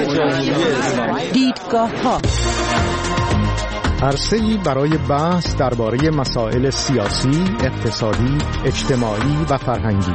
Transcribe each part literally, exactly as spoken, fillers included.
دیدگاه ها، عرصه‌ای برای بحث درباره مسائل سیاسی، اقتصادی، اجتماعی و فرهنگی.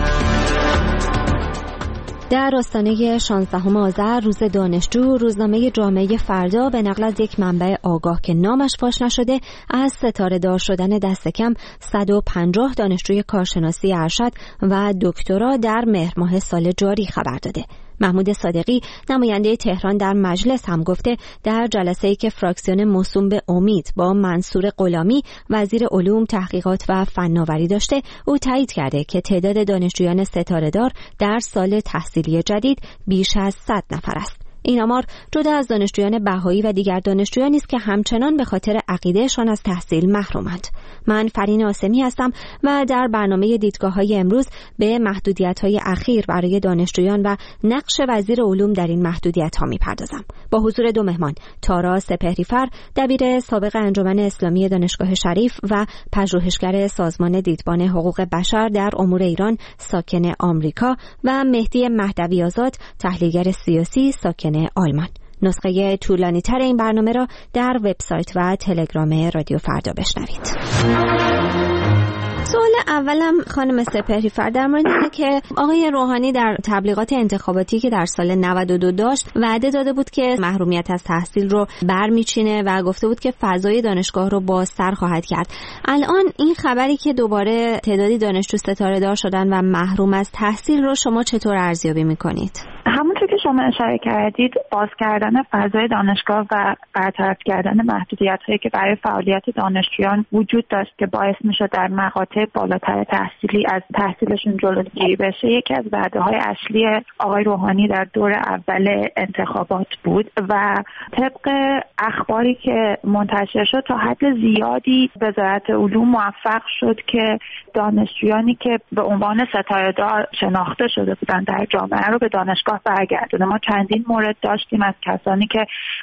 در آستانه شانزدهم آذر روز دانشجو، روزنامه جامعه فردا به نقل از یک منبع آگاه که نامش فاش نشده از ستاره دار شدن دست کم صد و پنجاه دانشجوی کارشناسی ارشد و دکترا در مهر ماه سال جاری خبر داده. محمود صادقی نماینده تهران در مجلس هم گفته در جلسه‌ای که فراکسیون موسوم به امید با منصور غلامی وزیر علوم، تحقیقات و فناوری داشته، او تایید کرده که تعداد دانشجویان ستاره‌دار در سال تحصیلی جدید بیش از صد نفر است. این آمار جدا از دانشجویان بهایی و دیگر دانشجویانی است که همچنان به خاطر عقیدهشان از تحصیل محرومند. من فرین آسمی هستم و در برنامه دیدگاه‌های امروز به محدودیت‌های اخیر برای دانشجویان و نقش وزیر علوم در این محدودیت‌ها می‌پردازم. با حضور دو مهمان، تارا سپهری‌فر، دبیر سابق انجمن اسلامی دانشگاه شریف و پژوهشگر سازمان دیدبان حقوق بشر در امور ایران ساکن آمریکا، و مهدی مهدوی آزاد، تحلیلگر سیاسی ساکن آلمان. نسخه طولانی تر این برنامه را در وبسایت و تلگرام رادیو فردا بشنوید. سوال اولم خانم سپهری‌فر در مورد اینه که آقای روحانی در تبلیغات انتخاباتی که در سال نود و دو داشت وعده داده بود که محرومیت از تحصیل رو برمیچینه و گفته بود که فضای دانشگاه رو بازتر خواهد کرد. الان این خبری که دوباره تعدادی دانشجو ستاره دار شدن و محروم از تحصیل رو شما چطور ارزیابی میکنید؟ همونطور که شما اشاره کردید، باز کردن فضای دانشگاه و برطرف کردن محدودیت‌هایی که برای فعالیت دانشجویان وجود داشت که باعث می‌شد در مقاطع بالاتر تحصیلی از تحصیلشون جلوگیری بشه، یکی از وعده‌های اصلی آقای روحانی در دور اول انتخابات بود و طبق اخباری که منتشر شد تا حد زیادی وزارت علوم موفق شد که دانشجویانی که به عنوان ستاره‌دار شناخته شده بودند در جامعه رو به دانشگاه برگردونه. ما چندین مورد داشتیم از کسانی که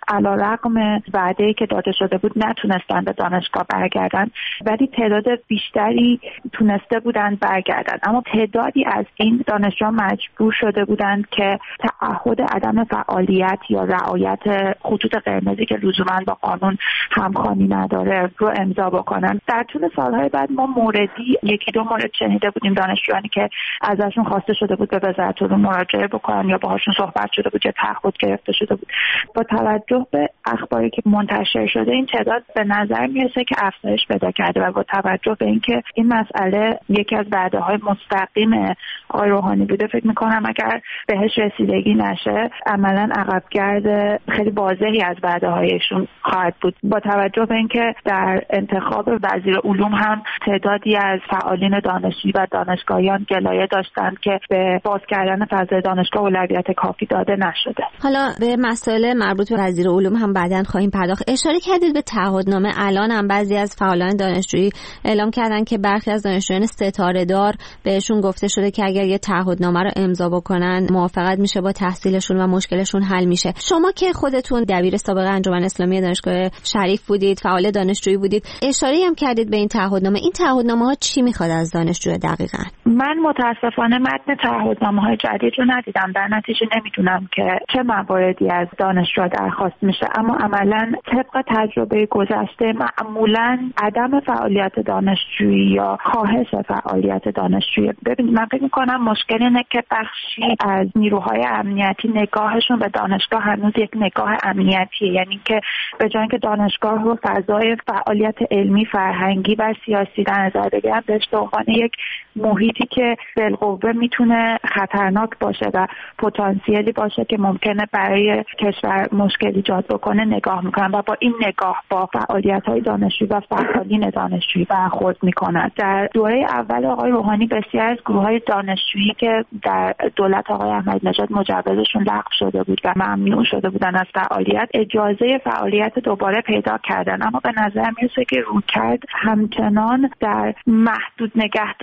علیرغم وعده‌ای که داده شده بود نتونستن به دانشگاه برگردن، ولی تعداد بیشتری تونسته بودند برگردن. اما تعدادی از این دانشجویان مجبور شده بودند که تعهد عدم فعالیت یا رعایت خطوط قرمزی که لزوما با قانون همخوانی نداره رو امضا بکنن. در طول سالهای بعد ما موردی یکی دو مورد شنیده بودیم دانشجویانی که ازشون خواسته شده بود به وزارت علوم مراجعه بکنن یا باهاشون صحبت شده بود یا تعهد گرفته شده بود. با توجه به اخباری که منتشر شده این تعداد به نظر میرسه که افزایش پیدا کرده و با توجه به اینکه این مسئله یکی از وعده‌های مستقیم آقای روحانی بوده، فکر می‌کنم اگر بهش رسیدگی نشه عملاً عقبگرد خیلی واضحی از وعده‌هایشون خواهد بود. با توجه به اینکه در انتخاب وزیر علوم هم تعدادی از فعالین دانشجویی و دانشگاهیان گلایه داشتند که به باز کردن فضای دانشگاه اولویت کافی داده نشده. حالا به مسائل مربوط به وزیر علوم هم بعداً خواهیم پرداخت. اشاره کردید به تعهدنامه. الان هم بعضی از فعالان دانشجویی اعلام کردن که برخی از دانشجویان ستاره دار بهشون گفته شده که اگر یه تعهدنامه رو امضا بکنن موافقت میشه با تحصیلشون و مشکلشون حل میشه. شما که خودتون دبیر سابق انجمن اسلامی دانشگاه شریف بودید، فعال دانشجویی بودید، اشاره هم کردید به این تعهدنامه. این تعهدنامه ها چی میخواد از دانشجو دقیقاً؟ من متاسفانه متن تعهدنامه‌های جدید رو ندیدم، در نتیجه نمیدونم که چه مواردی از دانشجو درخواست میشه، اما عملاً طبق تجربه گذشته معمولاً عدم فعالیت دانشجویی یا کاهش فعالیت دانشجویی. ببینید من فکر می‌کنم مشکل اینه که بخشی از نیروهای امنیتی نگاهشون به دانشگاه هنوز یک نگاه امنیتیه، یعنی که به جای اینکه دانشگاه رو فضای فعالیت علمی، فرهنگی و سیاسی در نظر بگیرن، بهش به عنوان یک محیطی که بالقوه میتونه خطرناک باشه و پتانسیلی باشه که ممکنه برای کشور مشکل ایجاد بکنه نگاه میکنن و با این نگاه با فعالیت‌های دانشجویی و فعالین دانشجویی برخورد میکنن. در دوره اول آقای روحانی بسیار از گروه‌های دانشجویی که در دولت آقای احمدی نژاد مجوزشون لغو شده بود و ممنوع شده بودن از فعالیت، اجازه فعالیت دوباره پیدا کردن، اما به نظر میرسه که رویکرد همچنان در محدود نگه داشتن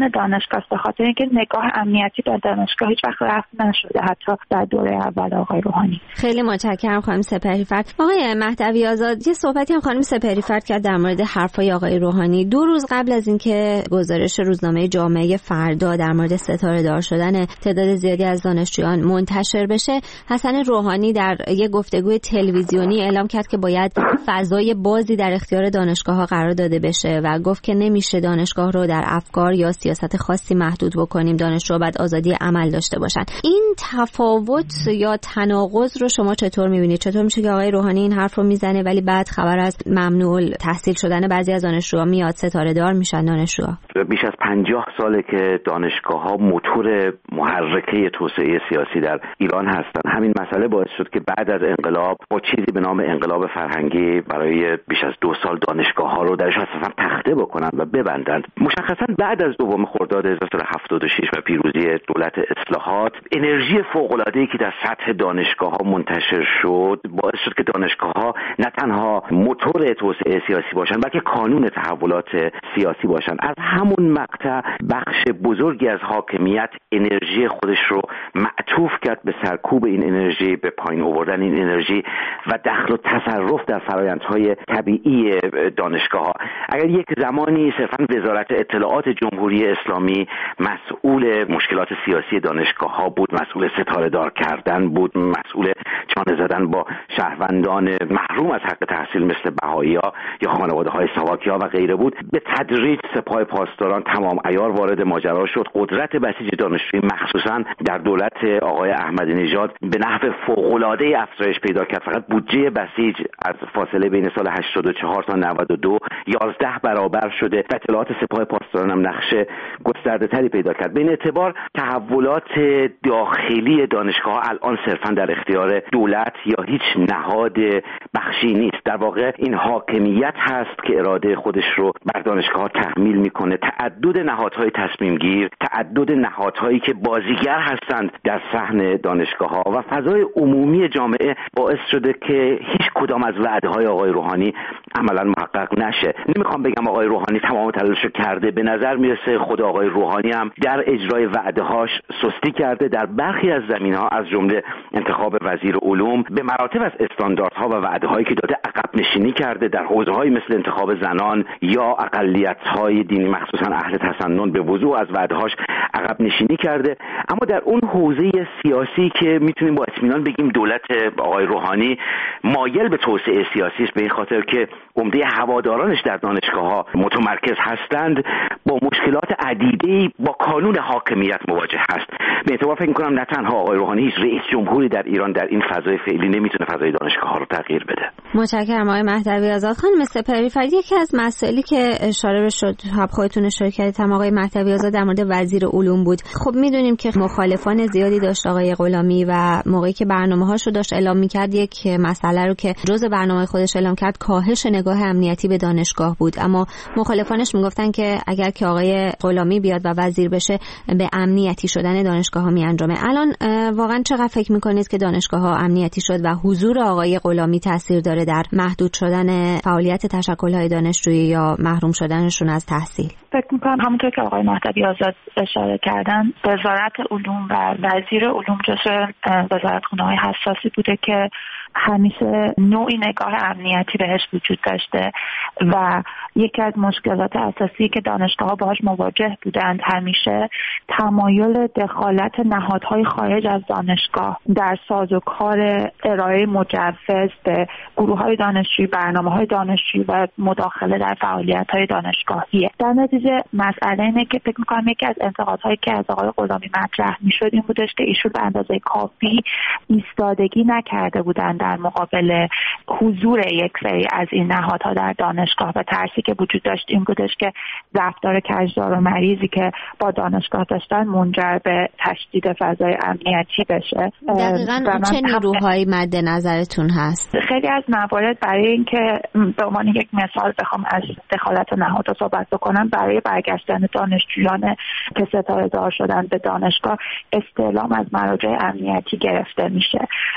کانون دانشگاه است، به خاطر اینکه نگاه امنیتی در دانشگاه هیچ وقت رفع نشده حتی در دوره اول آقای روحانی. خیلی متشکرم خانم سپهری‌فرد. آقای مهدوی آزاد، یه صحبتی هم خانم سپهری‌فرد کرد در مورد حرفای آقای روحانی. دو روز قبل از اینکه گزارش روزنامه جامعه فردا در مورد ستاره دار شدن تعداد زیادی از دانشجویان منتشر بشه، حسن روحانی در یک گفتگوی تلویزیونی اعلام کرد که باید فضای بازی در اختیار دانشگاه‌ها قرار داده بشه و گفت که نمیشه دانشگاه رو در افکار یا سیاست خاصی محدود بکنیم، دانشجوها باید آزادی عمل داشته باشن. این تفاوت یا تناقض رو شما چطور می‌بینید؟ چطور میشه که آقای روحانی این حرف رو میزنه ولی بعد خبر از ممنوع تحصیل شدن بعضی از دانشجوها میاد، ستاره دار میشن دانشجوها؟ بیش از پنجاه ساله که دانشگاه‌ها موتور محرکه توسعه سیاسی در ایران هستند. همین مسئله باعث شد که بعد از انقلاب با چیزی به نام انقلاب فرهنگی برای بیش از دو سال دانشگاه‌ها رو درش اصلا تخته بکنند و ببندند. مشخصاً بعد از دوم خرداد هزار و سیصد و هفتاد و شش و پیروزی دولت اصلاحات، انرژی فوق‌العاده‌ای که در سطح دانشگاه‌ها منتشر شد باعث شد که دانشگاه‌ها نه تنها موتور توسعه سیاسی باشند بلکه کانون تحولات سیاسی باشند. از همون مقطع بخش بزرگی از حاکمیت انرژی خودش رو معطوف کرد به سرکوب این انرژی، به پایین آوردن این انرژی و دخل و تصرف در فرآیندهای طبیعی دانشگاه‌ها. اگر یک زمانی صرفاً وزارت اطلاعات جمهوری اسلامی مسئول مشکلات سیاسی دانشگاه‌ها بود، مسئول ستاره دار کردن بود، مسئول چانه زدن با شهروندان محروم از حق تحصیل مثل بهائی‌ها یا خانواده‌های ساواکی‌ها و غیره بود، به تدریج سپاه پاسداران تمام عیار وارد ماجرا شد. قدرت بسیج دانشجویی مخصوصاً در دولت آقای احمدی نژاد به نحو فوق‌العاده افزایش پیدا کرد. فقط بودجه بسیج از فاصله بین سال هشتاد و چهار تا نود و دو یازده برابر شده. اطلاعات سپاه پاسداران هم نقش گسترده‌تری پیدا کرد. به این اعتبار تحولات داخلی دانشگاه الان صرفاً در اختیار دولت یا هیچ نهاد بخشی نیست. در واقع این حاکمیت هست که اراده خودش رو بر دانشگاه تحمیل میکنه. تعدد نهادهای تصمیم گیر، تعدد نهادهایی که بازیگر هستند در صحن دانشگاه‌ها و فضای عمومی جامعه باعث شده که هیچ کدام از وعده‌های آقای روحانی عملاً محقق نشه. نمیخوام بگم آقای روحانی تمام تلاشو کرده، به نظر میرسه خود آقای روحانی هم در اجرای وعده‌هاش سستی کرده. در برخی از زمینه‌ها از جمله انتخاب وزیر علوم به مراتب از استانداردها و وعده‌هایی که داده عقب نشینی کرده. در حوزه‌های مثل انتخاب زنان یا اقلیت‌های دینی مخصوصاً اهل تسنن به وضوح از وعده‌هاش عقب نشینی کرده. اما در اون حوزه سیاسی که میتونیم با اطمینان بگیم دولت آقای روحانی مایل به توسعه سیاسی است، به این خاطر که عمده هوادارانش در دانشگاه‌ها متمرکز هستند، با مشکلات عدیده‌ای با کانون حاکمیت مواجه هست. به اعتبار فکر می‌کنم نه تنها آقای روحانی، هیچ رئیس جمهوری در ایران در این فضای فعلی نمیتونه فضای دانشگاه‌ها رو تغییر بده. متشکرم آقای مهدوی آزاد. خانم سپهری‌فرد، یکی از مسائلی که اشاره به شد حب خودتون اشاره کردید هم آقای مهدوی آزاد در مورد وزیر علوم بود. خب میدونیم که مخالفان زیادی داشت آقای غلامی و موقعی که برنامه‌هاشو داشت اعلام می‌کرد یک مسئله رو که جزء برنامه خودش اعلام کرد کاهش نگاه امنیتی به دانشگاه بود، اما مخالفانش میگفتن که اگر که آقای غلامی بیاد و وزیر بشه به امنیتی شدن دانشگاه‌ها میانجامه. الان واقعا چقدر فکر می‌کنید که دانشگاه‌ها امنیتی شد و حضور آقای غلامی تاثیر داره در محدود شدن فعالیت تشکل‌های دانشجویی یا محروم شدنشون از تحصیل؟ فکر می‌کنم همونطور که آقای مهدوی آزاد اشاره کردن، وزارت علوم و وزیر علوم جزو وزارتخونه‌های حساسی بوده که همیشه نوعی نگاه امنیتی بهش وجود داشته و یکی از مشکلات اساسی که دانشگاه‌ها باهاش مواجه بودند همیشه تمایل دخالت نهادهای خارج از دانشگاه در سازوکار ارائه مجوز به گروه‌های دانشجویی، برنامه‌های دانشجویی و مداخله در فعالیت‌های دانشگاهیه. در نتیجه مسئله اینه که فکر می‌کنم یکی از انتقادهایی که از آقای غلامی مطرح می‌شد این بودش که ایشون به اندازه کافی ایستادگی نکرده بودند در مقابل حضور یک سری از این نهادها در دانشگاه و ترسی که وجود داشت این بودش که رفتار کجدار و مریضی که با دانشگاه داشتن منجر به تشدید فضای امنیتی بشه. دقیقاً چه نیروهایی مد نظرتون هست؟ خیلی از موارد برای اینکه به عنوان یک مثال بخوام از دخالت نهادها صحبت بکنم، برای برگشتن دانشجویان که ستاره دار شدن به دانشگاه استعلام از مراجع امنیتی گرفته میشه.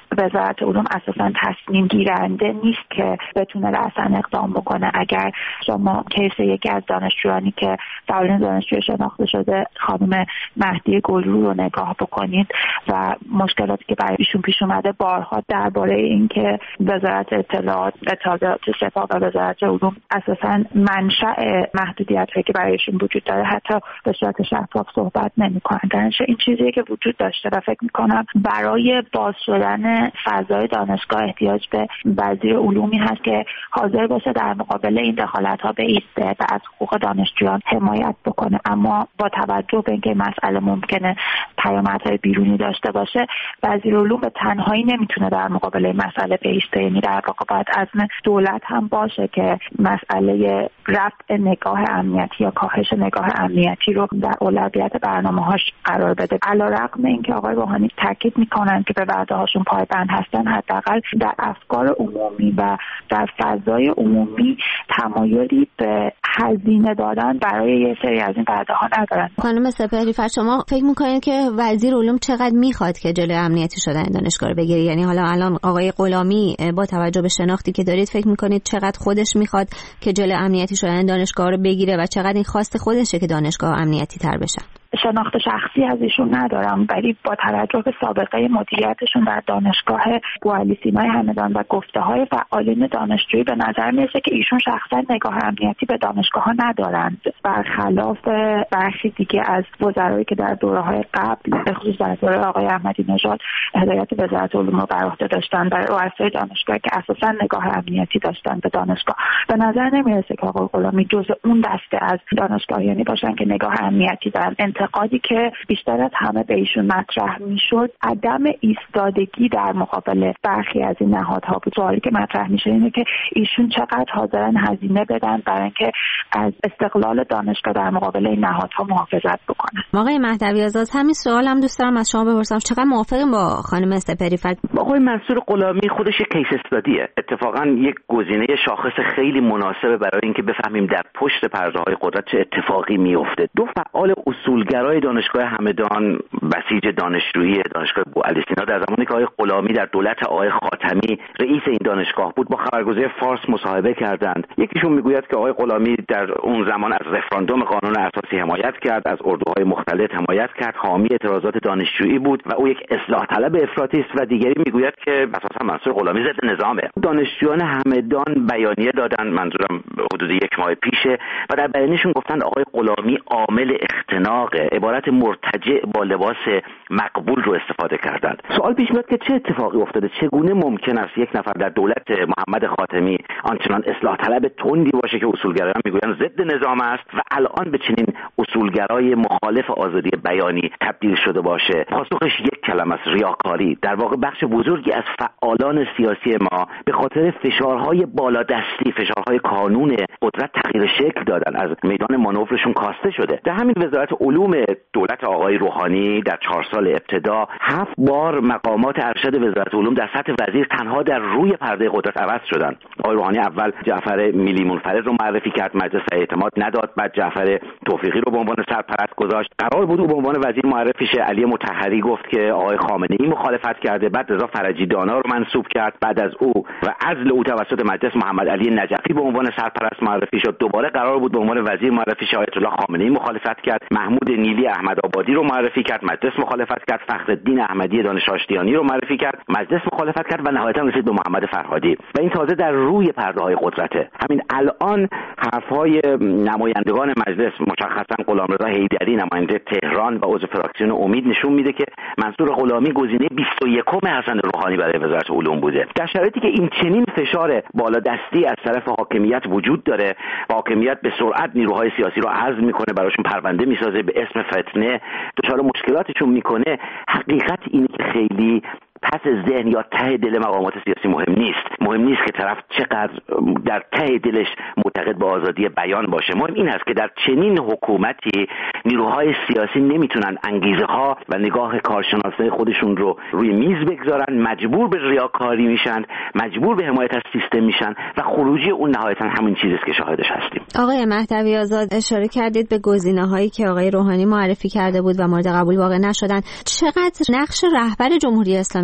وزارت علوم اساسا تصمیم گیرنده نیست که بتونه رأساً اقدام بکنه. اگر شما کیس یکی از دانشجویانی که فعالین دانشجویی شناخته شده خانم مهدی گلرو رو نگاه بکنید و مشکلاتی که برای ایشون پیش اومده، بارها درباره اینکه وزارت اطلاعات اطلاعات سپاه و وزارت علوم اساسا منشأ محدودیت‌هایی که برایشون وجود داره حتی به صورت شفاف صحبت نمی‌کنن. درنچه این چیزی که وجود داشته و فکر می‌کنم برای باز شدن فضای دانشگاه احتیاج به وزیر علومی هست که حاضر باشه در مقابل این دخالت‌ها بایسته و از حقوق دانشجویان حمایت بکنه. اما با توجه به اینکه مسئله ممکنه پیامدهای بیرونی داشته باشه، وزیر علوم به تنهایی نمیتونه در مقابل این مسئله بایسته. یعنی در واقع باید عزم دولت هم باشه که مسئله رفع نگاه امنیتی یا کاهش نگاه امنیتی رو در اولویت برنامه‌هاش قرار بده. علیرغم اینکه آقای روحانی تاکید میکنن که به وعده‌هاشون پایبند هستن، حداقل در افکار عمومی و در فضای عمومی تمایلی به هزینه دادن برای یه سری از این وعده‌ها ندارن. خانم سپهری‌فر، شما فکر میکنید که وزیر علوم چقدر میخواد که جلوی امنیتی شدن دانشگاه رو بگیره؟ یعنی حالا الان آقای غلامی با توجه به شناختی که دارید فکر میکنید چقدر خودش میخواد که جلوی امنیتی شدن دانشگاه رو بگیره و چقدر این خواست خودشه که دانشگاه امنیتی تر بشه؟ شناخت شخصی از ایشون ندارم، ولی با توجه به سابقه مدیریتشون در دانشگاه بوعلی سینای همدان و گفته های فعالین دانشجویی به نظر میرسه که ایشون شخصا نگاه امنیتی به دانشگاه ها ندارند، برخلاف برخی دیگه از وزرایی که در دوره‌های قبل به خصوص در دوره آقای احمدی نژاد هدایت وزارت علوم رو بر عهده داشتن و رؤسای دانشگاه که اساسا نگاه امنیتی داشتن به دانشگاه. به نظر نمیرسه که آقای غلامی جزء اون دسته از دانشگاهیانی باشن که نگاه امنیتی دارن. انتقادی که بیشتر از همه به ایشون مطرح میشد عدم ایستادگی در مقابل برخی از این نهادها بود. سوالی که مطرح میشه اینه که ایشون چقدر حاضرن هزینه بدن برای اینکه از استقلال دانشگاه در مقابل این نهادها محافظت بکنن. آقای مهدوی آزاد، همین سوال هم دوست دارم از شما بپرسم، چقدر موافقین با خانم سپهری‌فر؟ آقای منصور غلامی خودش یک کیس استادیه، اتفاقا یک گزینه شاخص خیلی مناسبه برای اینکه بفهمیم در پشت پرده‌های قدرت چه اتفاقی میفته. دو فعال اصولگرای دانشگاه همدان، بسیج دانشجویی دانشگاه بوعلی سینا، در زمانی که آقای غلامی در دولت آقای خاتمی رئیس این دانشگاه بود با خبرگزاری فارس مصاحبه کردند. یکیشون میگوید که آقای غلامی در اون زمان از رفراندوم قانون اساسی حمایت کرد، از اردوهای مختلط حمایت کرد، حامی اعتراضات دانشجویی بود و او یک اصلاح طلب افراطی است، و دیگری میگوید که اساسا منصور غلامی ضد نظامه. دانشجویان همدان بیانیه دادن، منظورم حدود یک ماه پیشه، و در بیانیه‌شون گفتن آقای غلامی عامل اختناق، عبارت مرتجع با لباس مقبول رو استفاده کردند. سوال پیش میاد که چه اتفاقی افتاده؟ چگونه ممکن است یک نفر در دولت محمد خاتمی آنچنان اصلاح طلب تندی باشه که اصولگرایان میگویند ضد نظام است و الان به چنین اصولگرای مخالف آزادی بیانی تبدیل شده باشه؟ پاسخش یک کلمه است: ریاکاری. در واقع بخش بزرگی از فعالان سیاسی ما به خاطر فشارهای بالادستی، فشارهای کانون قدرت تغییر شکل دادن، از میدان مانورشون کاسته شده. در همین وزارت علوم دولت آقای روحانی در چهار سال ابتدا هفت بار مقامات ارشد وزارت علوم در سطح وزیر تنها در روی پرده قدرت عوض شدن. آقای روحانی اول جعفر میلی منفرد رو معرفی کرد، مجلس اعتماد نداد، بعد جعفر توفیقی رو به عنوان سرپرست گذاشت. قرار بود او به عنوان وزیر معرفی شه. علی مطهری گفت که آقای خامنه‌ای مخالفت کرده، بعد رضا فرجی دانا رو منصوب کرد. بعد از او و عزل او توسط مجلس محمد علی نجفی به عنوان سرپرست معرفی شد. دوباره قرار بود به عنوان وزیر معرفی شه. آیت الله خامنه‌ای مخالفت کرد. محمود نیلی احمدآبادی رو معرفی کرد، مجلس مخالفت کرد. فخرالدین احمدی دانش آشتیانی رو معرفی کرد، مجلس مخالفت کرد و نهایتا رسید به محمد فرهادی. و این تازه در روی پرده‌های قدرته. همین الان حرف‌های نمایندگان مجلس، مشخصا غلامرضا حیدری نماینده تهران و عضو فراکسیون امید، نشون میده که منصور غلامی گزینه بیست و یکم حسن روحانی برای وزارت علوم بوده. در شرایطی که این چنین فشار بالادستی از طرف حاکمیت وجود داره، حاکمیت به سرعت نیروهای سیاسی رو عزل میکنه، براشون پرونده میسازه، به اسم فتنه دچار مشکلاتشون میکنه. حقیقت اینه که خیلی پس ذهن یا ته دل مقامات سیاسی مهم نیست. مهم نیست که طرف چقدر در ته دلش معتقد به آزادی بیان باشه. مهم این است که در چنین حکومتی نیروهای سیاسی نمیتونن انگیزه ها و نگاه کارشناسای خودشون رو روی میز بگذارن، مجبور به ریاکاری میشن، مجبور به حمایت از سیستم میشن و خروجی اون نهایتا همین چیزی است که شاهدش هستیم. آقای مهدوی آزاد، اشاره کردید به گزینه‌هایی که آقای روحانی معرفی کرده بود و مورد قبول واقع نشدن. چقدر نقش رهبر جمهوری اسلامی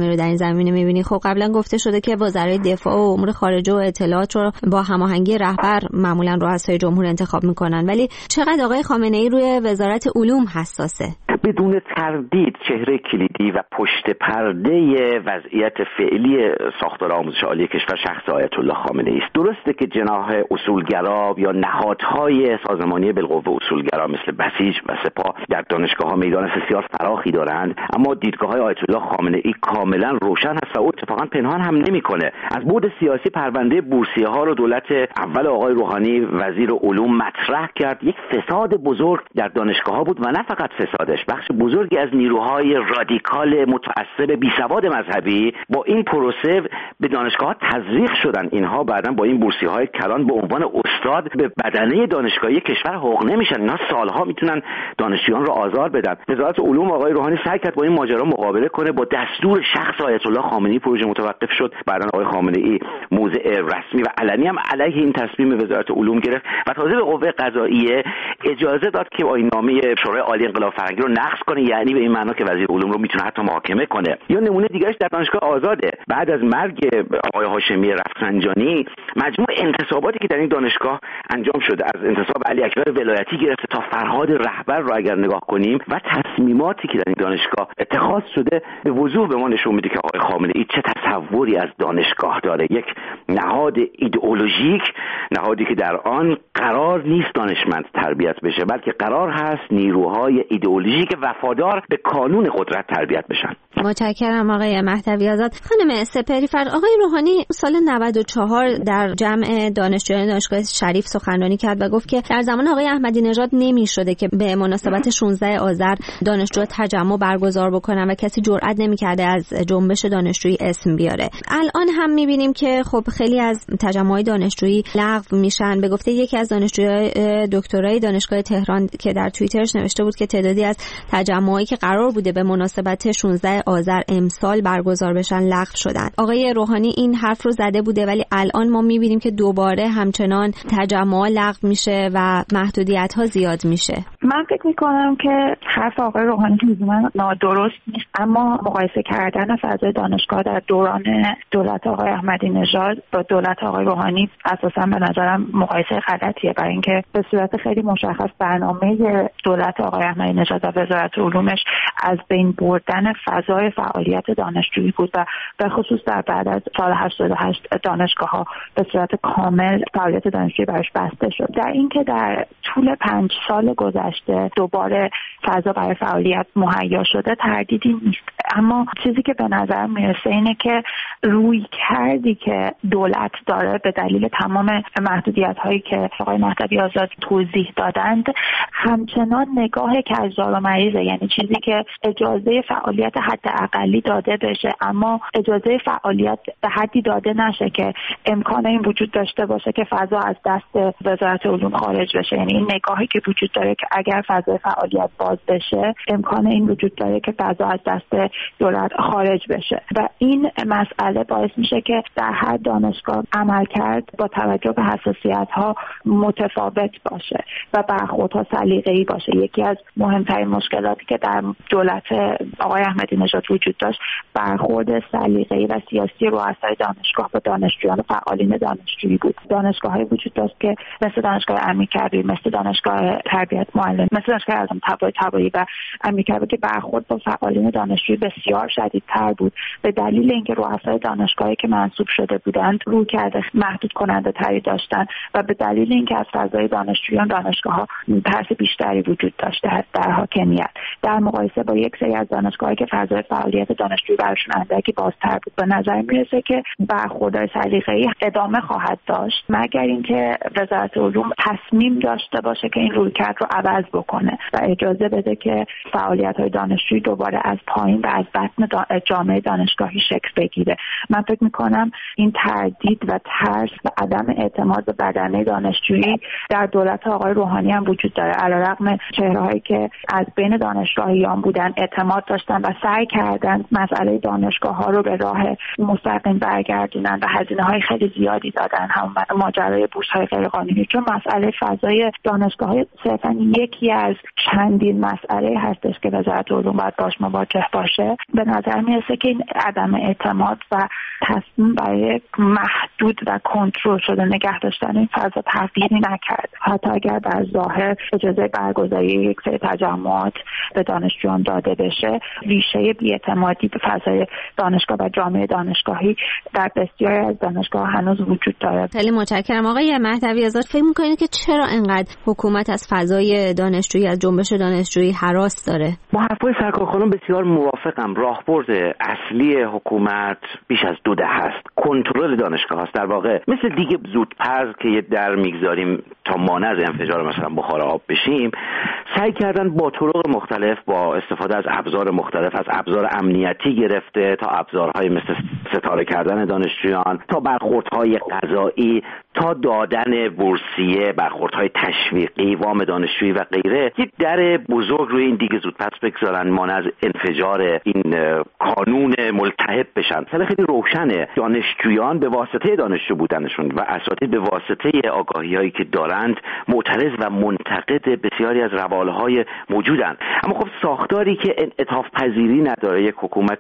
برنامه رو در این زمینه می‌بینی؟ خب قبلا گفته شده که وزرای دفاع و امور خارجه و اطلاعات رو با هماهنگی رهبر معمولا رؤسای جمهور انتخاب میکنن، ولی چقدر آقای خامنه‌ای روی وزارت علوم حساسه؟ بدون تردید چهره کلیدی و پشت پرده وضعیت فعلی ساختار آموزش عالی کشور شخص آیت الله خامنه‌ای است. درسته که جناح اصولگرا یا نهادهای سازمانی بالقوه اصولگرا مثل بسیج و سپاه در دانشگاه‌ها میدان بسیار فراخی دارند، اما دیدگاه‌های آیت الله خامنه‌ای کاملا روشن است و او اتفاقا پنهان هم نمی‌کنه. از بعد سیاسی پرونده بورسیه‌ها رو دولت اول آقای روحانی وزیر علوم مطرح کرد. یک فساد بزرگ در دانشگاه‌ها بود و نه فقط فسادش، بخش بزرگی از نیروهای رادیکال متعصب بیسواد مذهبی با این پروسه به دانشگاه‌ها تزریق شدن. اینها بعداً با این بورسیه‌های کلان به عنوان استاد به بدنه دانشگاهی کشور حقوق نمیشن. اینها سالها میتونن دانشجویان رو آزار بدن. وزارت علوم آقای روحانی سعی کرد با این ماجرا مقابله کنه. با دستور شخص آیت الله خامنه‌ای پروژه متوقف شد. بعداً آقای خامنه‌ای موضع رسمی و علنی هم علیه این تصمیم وزارت علوم گرفت و تازه به قوه قضاییه اجازه داد که آیین‌نامه شورای عالی انقلاب فرهنگی رو نقض کنه، یعنی به این معنا که وزیر علوم رو میتونه حتی محاکمه کنه. یا نمونه دیگه‌اش در دانشگاه آزاده. بعد از مرگ آقای هاشمی رفسنجانی مجموع انتصاباتی که در این دانشگاه انجام شده، از انتصاب علی اکبر ولایتی گرفته تا فرهاد رهبر رو اگر نگاه کنیم و تصمیماتی که در این دانشگاه اتخاذ شده، به وضوح به ما نشون میده که آقای خامنه‌ای چه تصوری از دانشگاه داره. یک نهاد ایدئولوژیک، نهادی که در آن قرار نیست دانشمند تربیت بشه، بلکه قرار هست نیروهای ایدئولوژیک وفادار به کانون قدرت تربیت بشن. متشکرم آقای مهدوی آزاد. خانم سپهری‌فر، آقای روحانی سال نود و چهار در جمع دانشجویان دانشگاه شریف سخنرانی کرد و گفت که در زمان آقای احمدی نژاد نمی‌شده که به مناسبت شانزده آذر دانشجو تجمع برگزار بکنن و کسی جرئت نمی‌کرده از جنبش دانشجویی اسم بیاره. الان هم می‌بینیم که خب خیلی از تجمعات دانشجویی لغو میشن. به گفته یکی از دانشجویان دکترای دانشگاه تهران که در توییترش نوشته بود که تعدادی از تجمعاتی که قرار بوده به مناسبت شانزده آذر امسال برگزار بشن لغو شدن. آقای روحانی این حرف رو زده بوده، ولی الان ما می‌بینیم که دوباره همچنان تجمع لغو میشه و محدودیت‌ها زیاد میشه. من فکر می‌کنم که حرف آقای روحانی لزوما نادرست نیست، اما مقایسه کردن فضای دانشگاه در دوران دولت آقای احمدی نژاد با دولت آقای روحانی اساساً به نظرم مقایسه غلطیه، برای اینکه به صورت خیلی مشخص برنامه دولت آقای احمدی نژاد و وزارت علومش از بین بردن فضای فعالیت دانشجویی بود و به خصوص در بعد از سال هشتاد و هشت دانشگاه‌ها به صورت کامل فعالیت دانشجویی براش بسته شد. در اینکه در طول پنج سال گذشته دوباره فضا برای فعالیت مهیا شده تردیدی نیست، اما چیزی که به نظر میرسه اینه که روی کردی که دولت داره به دلیل تمام محدودیت‌هایی که آقای مهدوی آزاد توضیح دادند همچنان نگاه کجدار و مریضه، یعنی چیزی که اجازه فعالیت حداقلی داده بشه اما اجازه فعالیت به حدی داده نشه که امکان این وجود داشته باشه که فضا از دست وزارت علوم خارج بشه. یعنی این نگاهی که وجود داره که اگر فضای فعالیت باز بشه امکان این وجود داره که فضا از دست دولت خارج بشه و این مسئله باعث میشه که در هر دانشگاه عمل کرد با توجه به حساسیت‌ها متفاوت باشه و برخوردها سلیقه‌ای باشه. یکی از مهمترین مشکلاتی که در دولت آقای احمدی نژاد وجود داشت برخورد سلیقه‌ای و سیاسی رؤسای دانشگاه با دانشجویان و فعالین دانشجویی بود. دانشگاه‌های وجود داشت که مثل دانشگاه امیرکبیر، مثل دانشگاه تربیت معلم، مثل دانشگاه اعظم طباطبایی و امیرکبیر که برخورد با فعالین دانشجویی بسیار شدیدتر بود به دلیل اینکه رؤسای دانشگاهی که منصوب شده بودند رویکرد محدود کننده تری داشتن و به دلیل اینکه از فضای دانشجویان دانشگاه‌ها ترس بیشتری وجود داشته در حاکمیت در مقایسه با یک سری از دانشگاهایی که فضای فعالیت دانشجویی براشون اندکی بازتر بود. به نظر میرسه که برخوردهای سلیقه‌ای ادامه خواهد داشت مگر اینکه وزارت علوم تصمیم داشته باشه که این رویکرد رو عوض بکنه و اجازه بده که فعالیت‌های دانشجویی دوباره از پایین و از بطن جامعه دانشگاهی شکل بگیره. من فکر می‌کنم این تردید و ترس و عدم اعتماد به بدنه دانشجویی در دولت آقای روحانی هم وجود داره، علیرغم چهره‌هایی که از بین دانشگاهیان بودن اعتماد داشتن و سعی کردن مسئله دانشگاه‌ها رو به راه مستقیم برگردونن و هزینه‌های خیلی زیادی دادن، هم ماجرای بورس‌های غیرقانونی، چون مسئله فضای دانشگاه‌ها صرفاً یک یکی از چندین مسئله هستش که وزارت علوم باید باش مواجه باشه. به نظر میرسه که این عدم اعتماد و تصمیم برای محدود و کنترل شده نگه داشتن این فضا تغییری نکرد. حتی اگر در ظاهر اجازه برگزاری یک سری تجمعات به دانشجویان داده بشه، ریشه بی‌اعتمادی به فضای دانشگاه و جامعه دانشگاهی در بسیاری از دانشگاه هنوز وجود داره. خیلی متشکرم آقای مهدوی آزاد. فکر می‌کنید که چرا انقدر حکومت از فضای دانشجویی، از جنبش دانشجویی هراس داره؟ با حرفای سرکار خانم بسیار موافقم. راهبرد اصلی حکومت بیش از دو دهه است. کنترل دانشگاه است. در واقع مثل دیگه زودپز که یه در میگذاریم تا مانع از انفجار مثلا بخار آب بشیم، سعی کردن با طرق مختلف، با استفاده از ابزار مختلف، از ابزار امنیتی گرفته تا ابزارهای مثل ستاره کردن دانشجویان، تا برخوردهای قضایی، تا دادن بورسیه، برخوردهای تشویقی، وام دانشجویی و غیره، یک در بزرگ روی این دیگه زودپس بگذارن مانع از انفجار این قانون ملتهب بشن. مثلا خیلی روشنه، دانشجویان به واسطه دانشجو بودنشون و اساتید به واسطه آگاهی‌هایی که دارند معترض و منتقد بسیاری از روالهای موجودن. اما خب ساختاری که انعطاف پذیری نداره، یک حکومت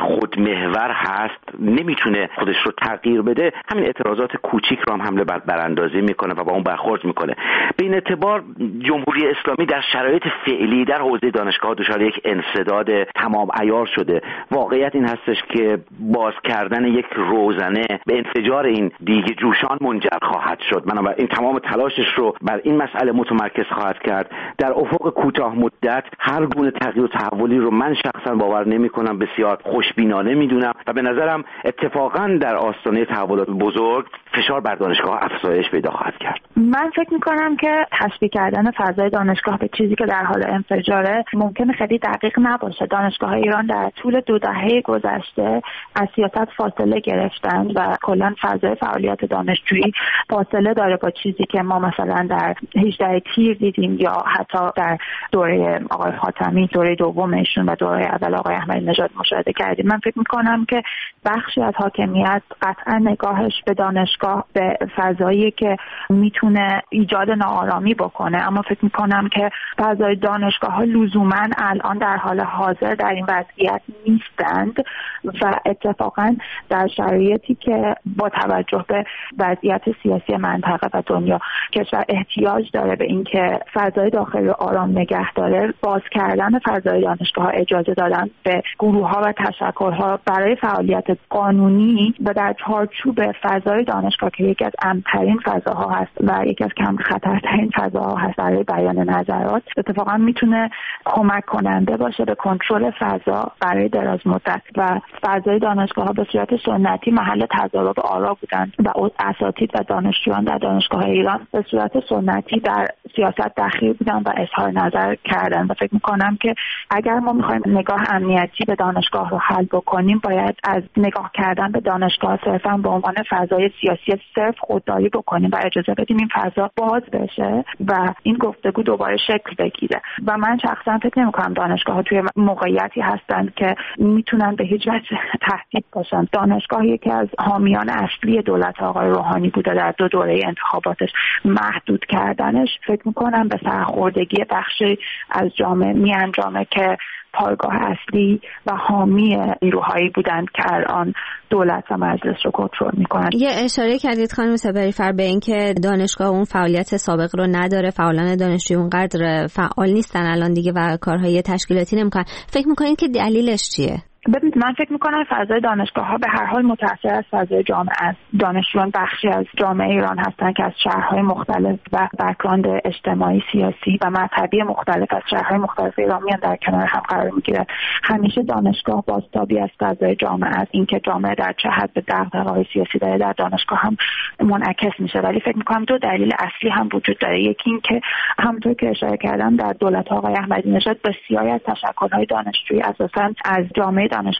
خودمحور هست، نمیتونه خودش رو تغییر بده، همین اعتراضات کوچیک رو هم حمله بر براندازی میکنه و با اون برخورد میکنه. به این اعتبار جمهوری اسلامی در شرایط فعلی در حوزه دانشگاه دچار یک انسداد تمام عیار شده. واقعیت این هستش که باز کردن یک روزنه به انفجار این دیگه جوشان منجر خواهد شد. بنابراین این تمام تلاشش رو بر این مسئله متمرکز خواهد کرد. در افق کوتاه مدت هر گونه تغییر و تحولی رو من شخصا باور نمی‌کنم، بسیار خوشبینانه میدونم و به نظرم اتفاقا در آستانه تحولات بزرگ فشار بر دانشگاه افزایش پیدا خواهد کرد. من فکر می‌کنم که تشبیه کردن فضای دانشگاه به چیزی که در حال انفجاره ممکنه خیلی دقیق نباشه. دانشگاه‌های ایران در طول دو دهه گذشته از سیاست فاصله گرفتند و کلاً فضای فعالیت دانشجویی فاصله داره با چیزی که ما مثلا در هجده تیر دیدیم یا حتی در دوره آقای خاتمی، دوره دومشون و دوره اول آقای احمدی نژاد مشاهده کردیم. من فکر می‌کنم که بخشی از حاکمیت قطعا نگاهش به دانشگاه به فضایی که میتونه ایجاد ناآرامی بکنه، اما فکر می‌کنم که فضای دانشگاه‌ها لزوماً الان در حال حاضر در این وضعیت نیستند و اتفاقاً در شرایطی که با توجه به وضعیت سیاسی منطقه و دنیا کشور احتیاج داره به اینکه فضای داخلی آرام نگه داره، باز کردن فضای دانشگاه‌ها، اجازه دادن به گروه‌ها و تشکل‌ها برای فعالیت قانونی و در چارچوب فضای دانشگاه که یکی از امن‌ترین فضاها هست و یکی از کم خطرترین فضاها هست برای بیان نظرات، اتفاقا میتونه کمک کننده باشه به کنترل فضا برای دراز مدت. و فضای دانشگاه‌ها به صورت سنتی محل تضارب آرا بودند و اساتید و دانشجویان در دانشگاه ایران به صورت سنتی در سیاست دخیل بودن و اظهار نظر کردن و فکر میکنم که اگر ما میخوایم نگاه امنیتی به دانشگاه رو حل بکنیم، باید از نگاه کردن به دانشگاه صرفا به عنوان فضای سیاسی صرف خودداری بکنیم و اجازه بدیم این فضا باز بشه و این گفتگو دوباره شکل بگیره. و من شخصا فکر نمیکنم دانشگاه ها توی موقعیتی هستن که میتونن به هیچ وجه تهدید باشن. دانشگاه یکی از حامیان اصلی دولت آقای روحانی بوده در دو دوره انتخاباتش. محدود کردنش فکر میکنم به سرخوردگی بخشی از جامعه می انجامه که پایگاه اصلی و حامی نیروهایی بودند که الان دولت و مجلس رو کنترل میکنن. یه اشاره کردید خانم سپریفر به این که دانشگاه اون فعالیت سابق رو نداره، فعالان دانشجویی اونقدر فعال نیستن الان دیگه و کارهای تشکیلاتی نمیکنن. فکر میکنید که دلیلش چیه؟ ببینید، من فکر میکنم فضای دانشگاه ها به هر حال متأثر از فضای جامعه است. دانشجویان بخشی از جامعه ایران هستند که از شهرهای مختلف و بک‌گراند اجتماعی، سیاسی و مذهبی مختلف از شهرهای مختلف ایران میان در کنار هم قرار میگیرن. همیشه دانشگاه بازتابی از فضای جامعه است. اینکه جامعه در چه حد به دغدغه‌های سیاسی داره در دانشگاه هم منعکس میشه. ولی فکر میکنم دو دلیل اصلی هم وجود داره. یکی اینکه همونطور که اشاره کردم در دولت آقای احمدی نژاد بسیاری از تشکل‌های دانشجویی اساساً از جامعه دانشگاه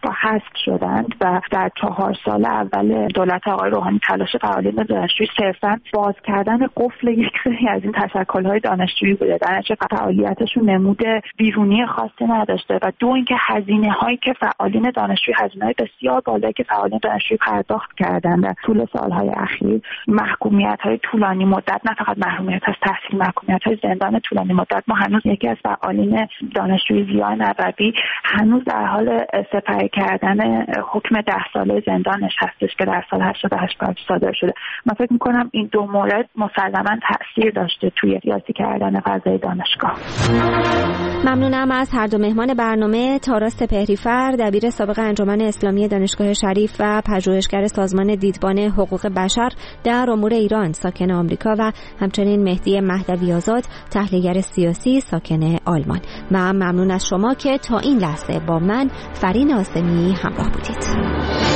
دانشگاه حذف شدند و در چهار سال اول دولت آقای روحانی تلاش فعالین دانشجویی صرفاً باز کردن قفل یک سری از این تشکل‌های دانشجویی بوده. در نتیجه فعالیتشون نمود بیرونی خاصی نداشته و دو اینکه هزینه‌هایی که فعالین دانشجویی هزینه‌های بسیار بالایی که فعالین دانشجویی پرداخت کردند در طول سال‌های اخیر، محکومیت‌های طولانی مدت، نه فقط محرومیت از تحصیل، محکومیت‌های زندان طولانی مدت. ما هنوز یکی از فعالین دانشجویی ضیاء نووی هنوز در حال سپری کردن حکم ده ساله زندانش هستش که در سال هشتاد و هشت صادر شده. من فکر می‌کنم این دو مورد مسلماً تأثیر داشته توی سیاسی کردن فضای دانشگاه. ممنونم از هر دو مهمان برنامه، تارا سپهری‌فر دبیر سابق انجمن اسلامی دانشگاه شریف و پژوهشگر سازمان دیدبان حقوق بشر در امور ایران ساکن آمریکا و همچنین مهدی مهدوی آزاد تحلیلگر سیاسی ساکن آلمان. و ممنون از شما که تا این لحظه با من فرین آسمی همراه بودید.